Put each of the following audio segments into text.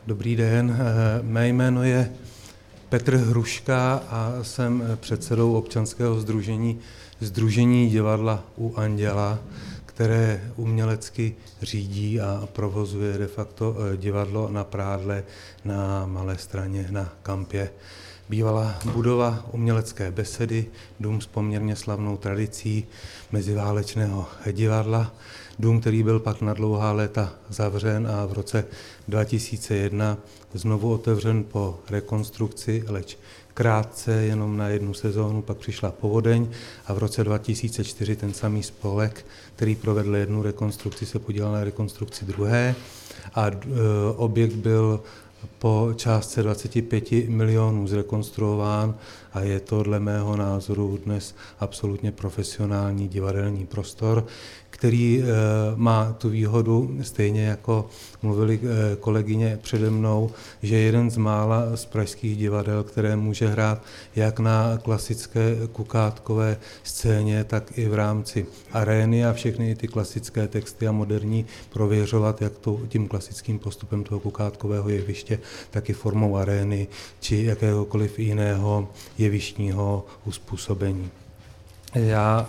Dobrý den, mé jméno je Petr Hruška a jsem předsedou občanského sdružení Divadla u Anděla, které umělecky řídí a provozuje de facto divadlo na Prádle na Malé Straně na Kampě. Bývalá budova umělecké besedy, dům s poměrně slavnou tradicí meziválečného divadla, dům, který byl pak na dlouhá léta zavřen a v roce 2001 znovu otevřen po rekonstrukci, leč krátce, jenom na jednu sezónu, pak přišla povodeň a v roce 2004 ten samý spolek, který provedl jednu rekonstrukci, se podílel na rekonstrukci druhé a objekt byl po částce 25 milionů zrekonstruován a je to dle mého názoru dnes absolutně profesionální divadelní prostor, který má tu výhodu, stejně jako mluvili kolegyně přede mnou, že je jeden z mála z pražských divadel, které může hrát jak na klasické kukátkové scéně, tak i v rámci arény a všechny ty klasické texty a moderní prověřovat jak tím klasickým postupem toho kukátkového jeviště, tak i formou arény či jakéhokoliv jiného jevištního uspůsobení. Já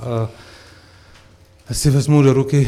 si vezmu do ruky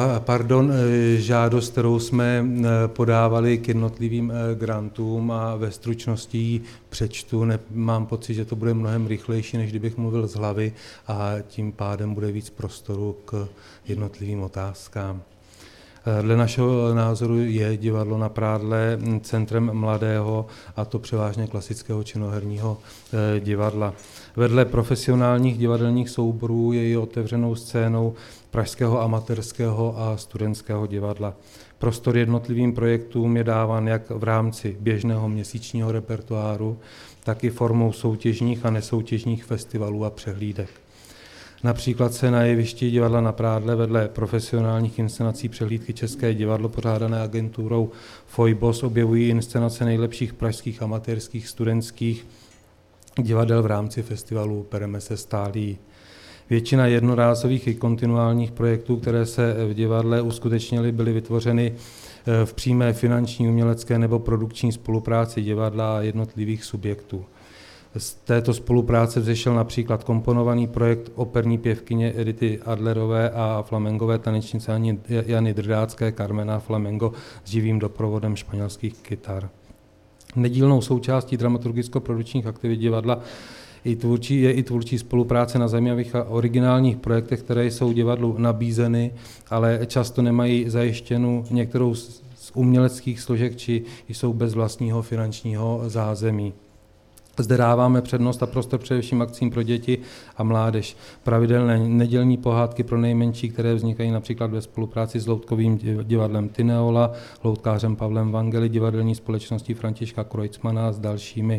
žádost, kterou jsme podávali k jednotlivým grantům a ve stručnosti ji přečtu. Mám pocit, že to bude mnohem rychlejší, než kdybych mluvil z hlavy a tím pádem bude víc prostoru k jednotlivým otázkám. Dle našeho názoru je divadlo na Prádle centrem mladého, a to převážně klasického činoherního divadla. Vedle profesionálních divadelních souborů je i otevřenou scénou pražského amatérského a studentského divadla. Prostor jednotlivým projektům je dáván jak v rámci běžného měsíčního repertoáru, tak i formou soutěžních a nesoutěžních festivalů a přehlídek. Například se na jevišti divadla na Prádle vedle profesionálních inscenací přehlídky České divadlo pořádané agenturou Foibos objevují inscenace nejlepších pražských amatérských studentských divadel v rámci festivalu Pereme se stálí. Většina jednorázových i kontinuálních projektů, které se v divadle uskutečnily, byly vytvořeny v přímé finanční, umělecké nebo produkční spolupráci divadla a jednotlivých subjektů. Z této spolupráce vzešel například komponovaný projekt operní pěvkyně Edity Adlerové a flamengové tanečnice Jany Drdácké Carmena Flamengo s živým doprovodem španělských kytar. Nedílnou součástí dramaturgicko-produkčních aktivit divadla je i tvůrčí spolupráce na zajímavých a originálních projektech, které jsou divadlu nabízeny, ale často nemají zajištěnu některou z uměleckých složek, či jsou bez vlastního finančního zázemí. Zde dáváme přednost a prostor především akcím pro děti a mládež. Pravidelné nedělní pohádky pro nejmenší, které vznikají například ve spolupráci s loutkovým divadlem Tyneola, loutkářem Pavlem Vangely, divadelní společností Františka Kreutzmana a s dalšími.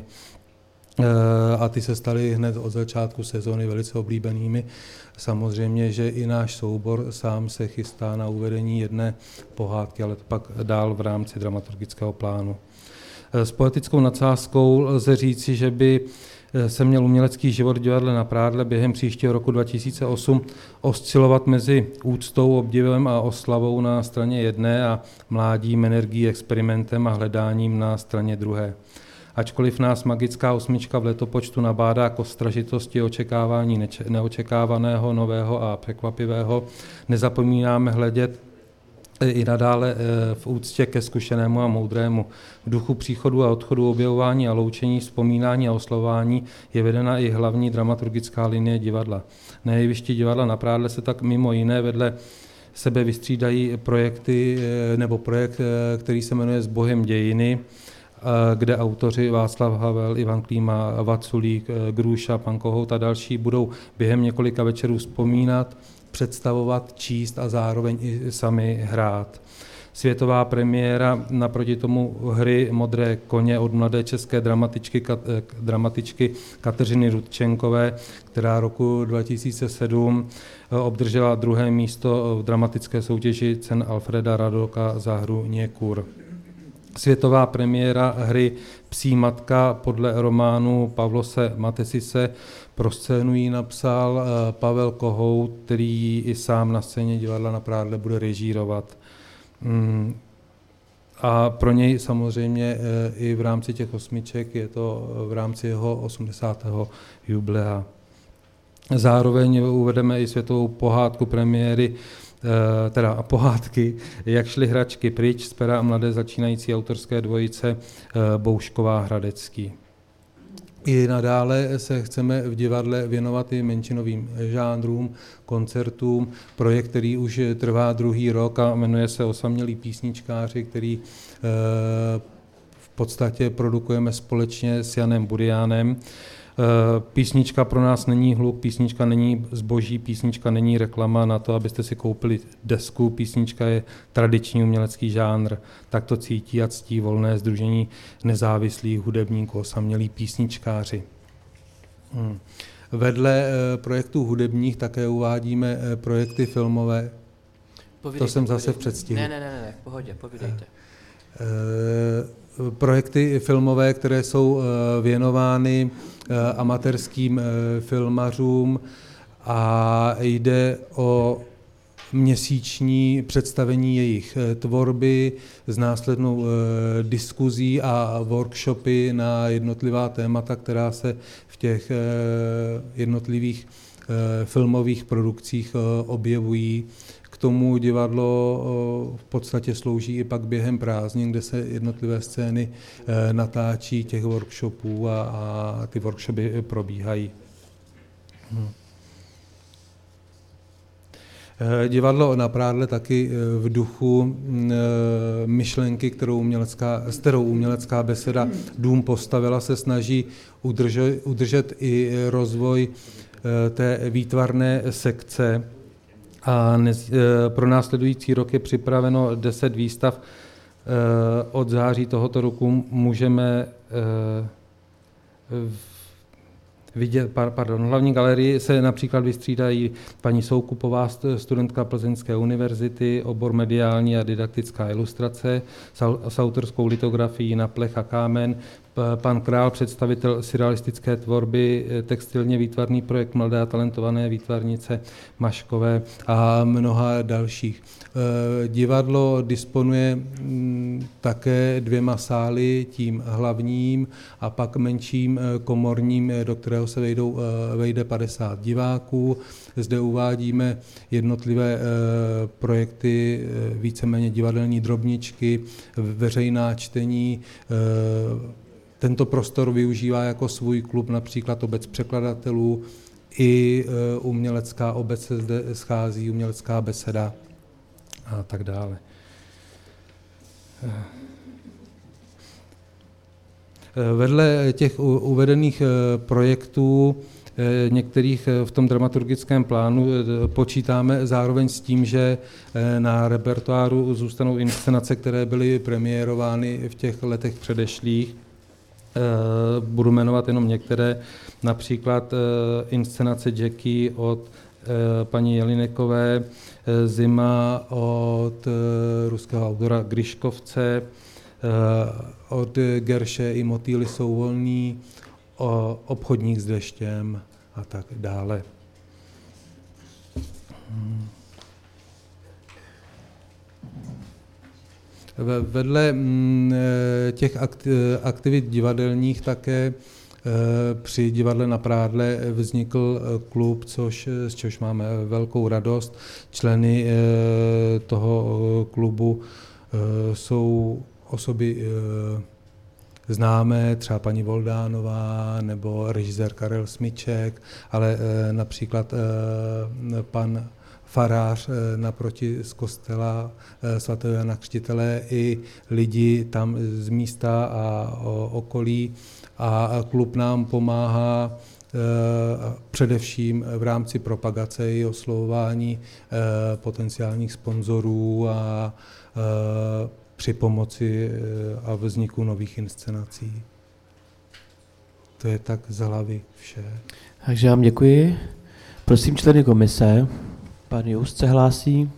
A ty se staly hned od začátku sezóny velice oblíbenými. Samozřejmě, že i náš soubor sám se chystá na uvedení jedné pohádky, ale to pak dál v rámci dramaturgického plánu. S poetickou nadsázkou lze říci, že by se měl umělecký život v divadle na Prádle během příštího roku 2008 oscilovat mezi úctou, obdivem a oslavou na straně jedné a mládím, energií, experimentem a hledáním na straně druhé. Ačkoliv nás magická osmička v letopočtu nabádá k ostražitosti očekávání neočekávaného, nového a překvapivého, nezapomínáme hledět i nadále v úctě ke zkušenému a moudrému. V duchu příchodu a odchodu, objevování a loučení, vzpomínání a oslování je vedena i hlavní dramaturgická linie divadla. Na jevišti divadla na Prádle se tak mimo jiné vedle sebe vystřídají projekty, nebo projekt, který se jmenuje S Bohem dějiny, kde autoři Václav Havel, Ivan Klíma, Vaculík, Grůša, pan Kohout a další budou během několika večerů vzpomínat, představovat, číst a zároveň i sami hrát. Světová premiéra naproti tomu hry Modré koně od mladé české dramatičky Kateřiny Rudčenkové, která roku 2007 obdržela 2. místo v dramatické soutěži cen Alfreda Radoka za hru Někur. Světová premiéra hry Psí matka podle románu Pavlose Matesise pro scénu ji napsal Pavel Kohout, který i sám na scéně divadla na Prádle bude režírovat. A pro něj samozřejmě i v rámci těch 8 je to v rámci jeho 80. jubilea. Zároveň uvedeme i světovou pohádku premiéry, teda pohádky, Jak šly hračky pryč z pera mladé začínající autorské dvojice Boušková Hradecký. I nadále se chceme v divadle věnovat i menšinovým žánrům, koncertům. Projekt, který už trvá 2. rok a jmenuje se Osamělí písničkáři, který v podstatě produkujeme společně s Janem Buriánem. Písnička pro nás není hluk, písnička není zboží, písnička není reklama na to, abyste si koupili desku, písnička je tradiční umělecký žánr, tak to cítí a ctí Volné sdružení nezávislých hudebníků, osamělí písničkáři. Vedle projektů hudebních také uvádíme projekty filmové. To jsem zase v předstihu. Ne, v pohodě, povídejte. Projekty filmové, které jsou věnovány amatérským filmařům a jde o měsíční představení jejich tvorby s následnou diskuzí a workshopy na jednotlivá témata, která se v těch jednotlivých filmových produkcích objevují. K tomu divadlo v podstatě slouží i pak během prázdnin, kde se jednotlivé scény natáčí těch workshopů a ty workshopy probíhají. Divadlo na Prádle taky v duchu myšlenky, s kterou umělecká beseda Dům postavila, se snaží udržet i rozvoj té výtvarné sekce. A pro následující rok je připraveno 10 výstav. Od září tohoto roku můžeme vidět, v hlavní galerii se například vystřídají paní Soukupová, studentka Plzeňské univerzity, obor mediální a didaktická ilustrace s autorskou litografií na plech a kámen, pan Král, představitel surrealistické tvorby, textilně výtvarný projekt Mladé a talentované výtvarnice Maškové a mnoha dalších. Divadlo disponuje také 2 sály, tím hlavním a pak menším komorním, do kterého se vejde 50 diváků. Zde uvádíme jednotlivé projekty, víceméně divadelní drobničky, veřejná čtení. Tento prostor využívá jako svůj klub například Obec překladatelů, i umělecká obec se zde schází, umělecká beseda a tak dále. Vedle těch uvedených projektů, některých v tom dramaturgickém plánu, počítáme zároveň s tím, že na repertoáru zůstanou inscenace, které byly premiérovány v těch letech předešlých. Budu jmenovat jenom některé, například inscenace Jackie od paní Jelinekové, Zima od ruského autora Gryškovce, od Gerše I motýly jsou volní, Obchodník s deštěm a tak dále. Vedle těch aktivit divadelních také při divadle na Prádle vznikl klub, z čehož máme velkou radost. Členy toho klubu jsou osoby známé, třeba paní Voldánová nebo režisér Karel Smyček, ale například pan farář naproti z kostela svatého Jana Křtitele i lidi tam z místa a okolí. A klub nám pomáhá především v rámci propagace i oslovování potenciálních sponzorů a při pomoci a vzniku nových inscenací. To je tak z hlavy vše. Takže vám děkuji. Prosím členy komise. Pan Just se hlásí.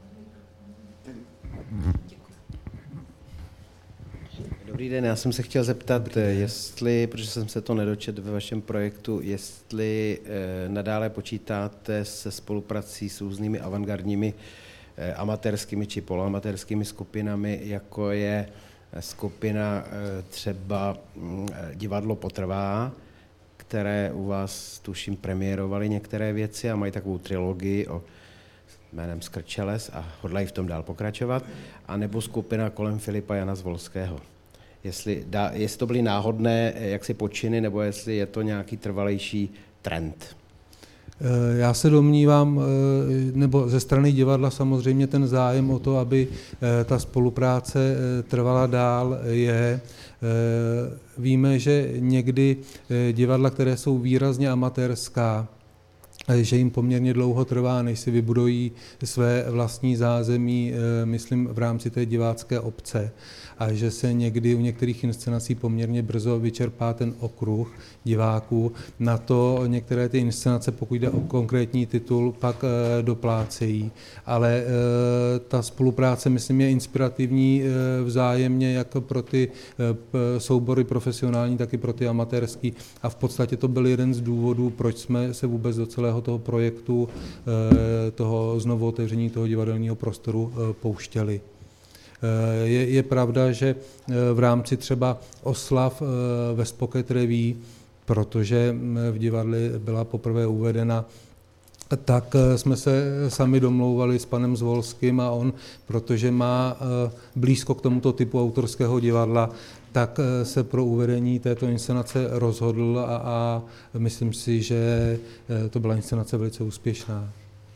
Dobrý den, já jsem se chtěl zeptat, jestli, protože jsem se to nedočetl ve vašem projektu, jestli nadále počítáte se spoluprací s různými avantgardními amatérskými či poloamatérskými skupinami, jako je skupina třeba Divadlo Potrvá, které u vás, tuším, premiérovaly některé věci a mají takovou trilogii jménem Skrčeles a hodlají v tom dál pokračovat, anebo skupina kolem Filipa Jana Zvolského. Jestli to byly náhodné jaksi počiny, nebo jestli je to nějaký trvalejší trend. Já se domnívám, nebo ze strany divadla samozřejmě ten zájem o to, aby ta spolupráce trvala dál, je. Víme, že někdy divadla, které jsou výrazně amatérská, že jim poměrně dlouho trvá, než si vybudují své vlastní zázemí, myslím, v rámci té divácké obce. A že se někdy u některých inscenací poměrně brzo vyčerpá ten okruh diváků. Na to některé ty inscenace, pokud jde o konkrétní titul, pak doplácejí. Ale ta spolupráce, myslím, je inspirativní vzájemně jak pro ty soubory profesionální, tak i pro ty amatérský. A v podstatě to byl jeden z důvodů, proč jsme se vůbec do celého toho projektu, toho znovu otevření toho divadelního prostoru pouštěli. Je pravda, že v rámci třeba oslav ve Spocket Revue, protože v divadle byla poprvé uvedena, tak jsme se sami domlouvali s panem Zvolským a on, protože má blízko k tomuto typu autorského divadla, tak se pro uvedení této inscenace rozhodl a myslím si, že to byla inscenace velice úspěšná.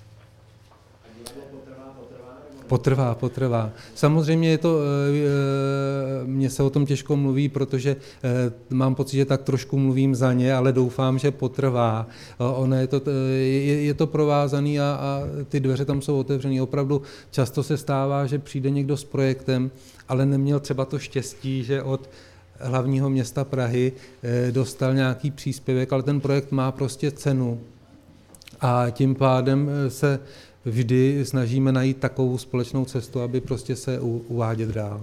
Potrvá. Samozřejmě je to, mně se o tom těžko mluví, protože mám pocit, že tak trošku mluvím za ně, ale doufám, že potrvá. Ono je to provázaný a ty dveře tam jsou otevřený. Opravdu často se stává, že přijde někdo s projektem, ale neměl třeba to štěstí, že od hlavního města Prahy dostal nějaký příspěvek, ale ten projekt má prostě cenu. A tím pádem se vždy snažíme najít takovou společnou cestu, aby prostě se uvádět dál.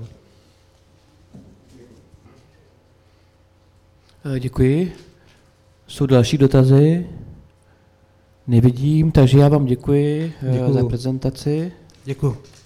Děkuji. Jsou další dotazy? Nevidím, takže já vám děkuji. Za prezentaci. Děkuji.